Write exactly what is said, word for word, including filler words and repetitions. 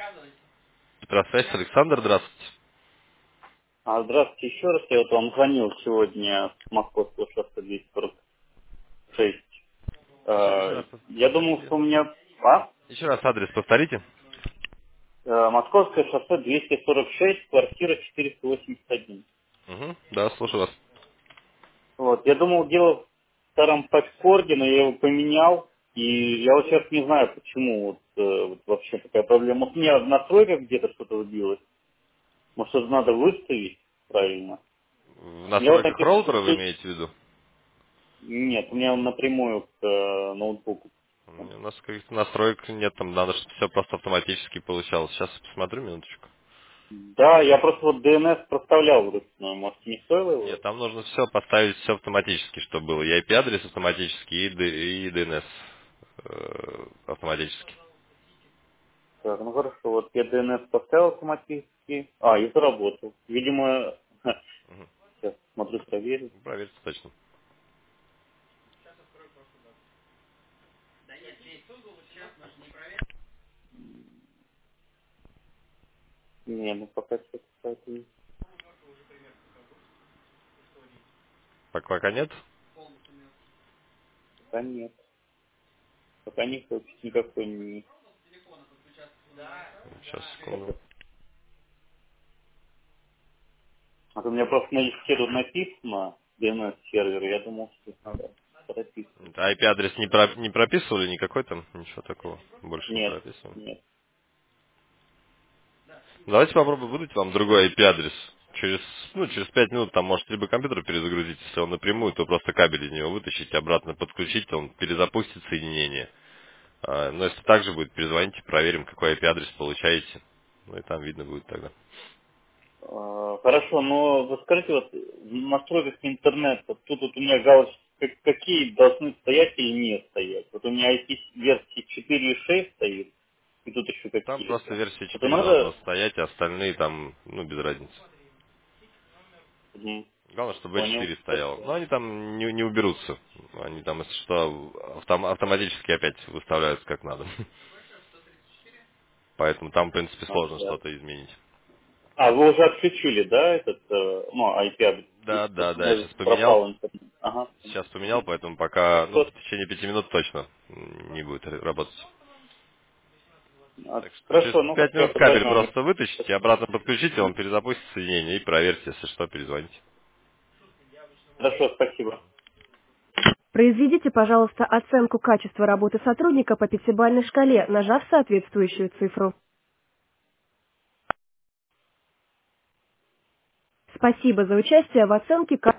Здравствуйте, Александр, здравствуйте. А, здравствуйте еще раз. Я вот вам звонил сегодня с Московского шоссе двести сорок шесть. Еще, еще раз Э, пов- Я думал, повторите. что у меня... А? Еще раз адрес повторите. Э, Московское шоссе двести сорок шесть, квартира четыреста восемьдесят один. Угу, да, слушаю вас. Вот. Я думал, дело в старом паспорте, но я его поменял. И я вот сейчас не знаю, почему вот, э, вот вообще такая проблема. Может, у меня в настройках где-то что-то сбилось. Может, что-то надо выставить правильно. В Я вот настройках написал, роутера вы что... имеете в виду? Нет, у меня он напрямую к э, ноутбуку. У нас каких-то настроек нет, там надо, чтобы все просто автоматически получалось. Сейчас посмотрю минуточку. Да, я просто вот ди эн эс проставлял вручную. Может, не стоило Нет, его? там нужно все поставить, все автоматически, чтобы было. И ай пи-адрес автоматический, и, ди- и ди эн эс э, автоматически. Так, ну хорошо, вот я ди эн эс поставил автоматически. А, и заработал. Видимо, Мгм. сейчас смотрю, проверю. Проверьте точно. Не, ну пока что-то какая-то не- Пока, пока нет? пока нет. Пока никакой, никакой не... Сейчас, секунду. А то у меня просто на листе тут написано ди эн эс сервер, я думал, что надо прописывать. ай пи-адрес не, про- не прописывали никакой там? Ничего такого. Больше не Нет, прописываем. нет. Давайте попробуем выдать вам другой ай пи-адрес. Через, ну, через пять минут там может либо компьютер перезагрузить, если он напрямую, то просто кабель из него вытащить, обратно подключить, он перезапустит соединение. А, но если так же будет, перезвоните, проверим, какой ай пи-адрес получаете. Ну и там видно будет тогда. А, Хорошо, но вы скажите, вот в настройках интернета, тут вот у меня галочки, как- какие должны стоять или не стоять. Вот у меня ай пи-версии четыре и шесть стоит, и тут еще Там просто какие-то. версия Это четыре должна надо... стоять, а остальные там, ну, без разницы. Мгм, Главное, чтобы ви понял. четыре стояло. Хорошо. Но они там не, не уберутся. Они там, если что, автом- автоматически опять выставляются как надо. Поэтому там, в принципе, А, сложно да. что-то изменить. А, вы уже отключили, да, этот, э, ну, ай пи-адрес? Да, да, Просто у да, я меня сейчас поменял. пропал интернет. Ага. Сейчас поменял, поэтому пока, ну, Хорошо. в течение пяти минут точно не будет р- работать. А, Так что через Хорошо, ну пять я минут тогда кабель знаю. просто вытащите, обратно подключите, он перезапустит соединение и проверьте, если что, перезвоните. Хорошо, спасибо. Произведите, пожалуйста, оценку качества работы сотрудника по пятибалльной шкале, нажав соответствующую цифру. Спасибо за участие в оценке